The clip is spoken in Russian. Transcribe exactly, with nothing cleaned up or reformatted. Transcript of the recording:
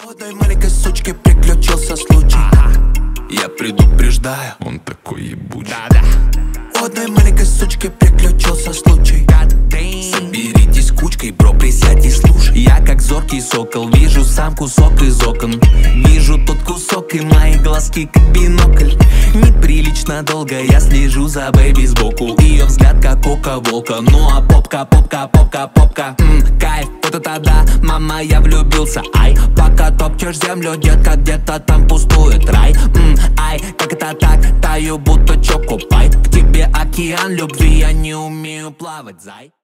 Одной маленькой сучке приключился случай. Я предупреждаю, он такой ебучий. У одной маленькой сучке приключился случай. Соберитесь кучкой, бро, присядь и слушай. Я как зоркий сокол, вижу сам кусок из окон. Вижу тот кусок и мои глазки как бинокль. Неприлично долго я слежу за бэйби сбоку. Ее взгляд как око волка. Ну а попка, попка, попка, попка, м, кайф, вот это да, мама, я влюбился. Ай, пока топчешь землю, детка, где-то там пустует рай. М, ай, как это так, таю будто чокопай. К тебе океан любви, я не умею плавать, зай.